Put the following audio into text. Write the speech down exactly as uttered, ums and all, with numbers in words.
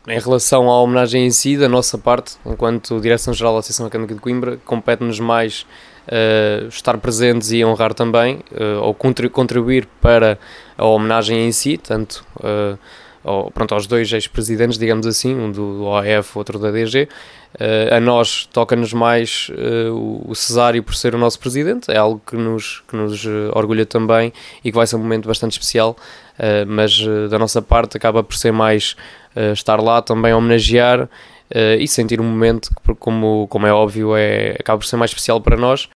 Em relação à homenagem em si, da nossa parte, enquanto Direção-Geral da Associação Académica de Coimbra, compete-nos mais uh, estar presentes e honrar também, uh, ou contribuir para a homenagem em si, tanto uh, ao, pronto, aos dois ex-presidentes, digamos assim, um do O A F, outro da D G. Uh, a nós toca-nos mais uh, o Cesário por ser o nosso presidente, é algo que nos, que nos uh, orgulha também e que vai ser um momento bastante especial, uh, mas uh, da nossa parte acaba por ser mais uh, estar lá também a homenagear uh, e sentir um momento que, como, como é óbvio, é, acaba por ser mais especial para nós,